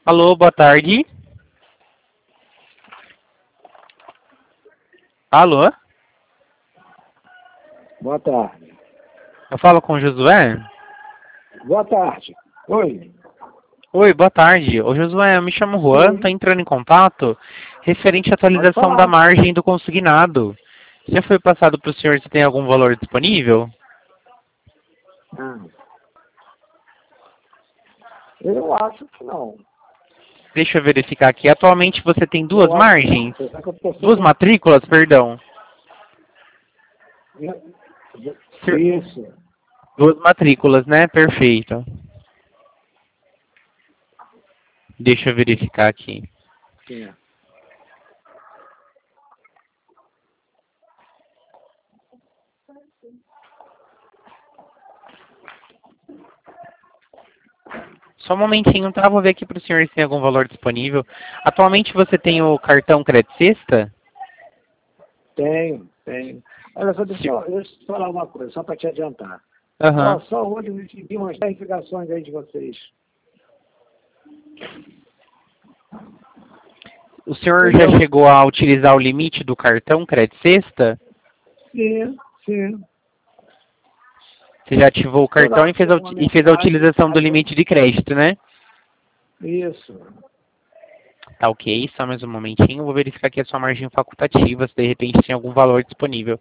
Alô, boa tarde. Alô? Boa tarde. Eu falo com o Josué? Boa tarde. Oi. Oi, boa tarde. Ô Josué, eu me chamo Juan, tô Sim. entrando em contato referente à Pode atualização da falar. margem do consignado. Já foi passado para o senhor se tem algum valor disponível? Ah, eu acho que não. Deixa eu verificar aqui. Atualmente você tem duas Eu acho que não. margens? Será que eu tô Duas sendo... matrículas, perdão. Senhor- Isso. Duas matrículas, né? Perfeito. Deixa eu verificar aqui. Sim. Só um momentinho, tá? Vou ver aqui para o senhor se tem algum valor disponível. Atualmente você tem o cartão Crédito Sexta? Tenho. Olha só, Se- deixa eu te falar uma coisa, só para te adiantar. Ó, Aham. só hoje eu recebi umas 10 ligações aí de vocês. O senhor já Entendeu? chegou a utilizar o limite do cartão Crédito Sexta? Sim. Você já ativou o Toda cartão hora chega uma e fez a mensagem. utilização do limite de crédito, né? Isso. Tá ok, só mais um momentinho. Vou verificar aqui a sua margem facultativa, se de repente tem algum valor disponível.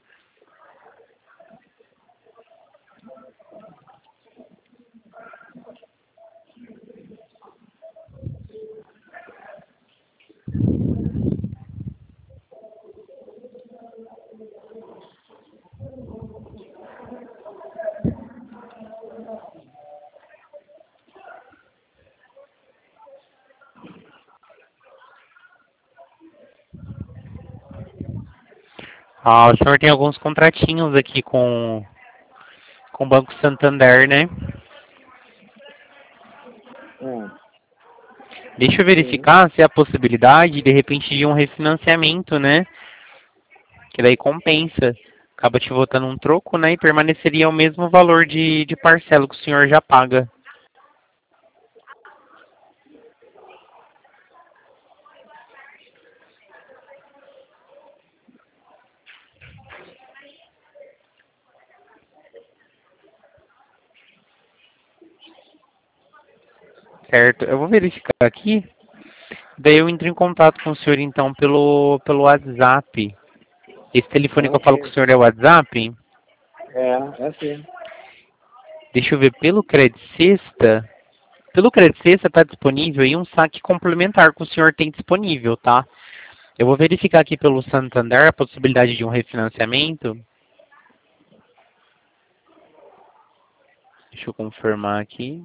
Ah, o senhor tem alguns contratinhos aqui com o Banco Santander, né? É, Deixa eu sim. verificar se há possibilidade, de repente, de um refinanciamento, né? Que daí compensa. Acaba te voltando um troco, né? E permaneceria o mesmo valor de parcela que o senhor já paga. Certo? Eu vou verificar aqui. Daí eu entro em contato com o senhor, então, pelo WhatsApp. Esse telefone que eu falo com o Ok. senhor é o WhatsApp? É sim. Deixa eu ver, pelo Credit Sexta. Pelo Credit Sexta está disponível aí um saque complementar que o senhor tem disponível, tá? Eu vou verificar aqui pelo Santander a possibilidade de um refinanciamento. Deixa eu confirmar aqui.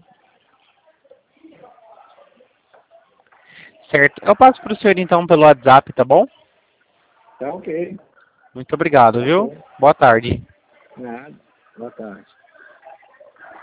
Certo. Eu passo para o senhor então pelo WhatsApp, tá bom? Tá ok. Muito obrigado, Tá viu? bom. Boa tarde. Nada. Boa tarde.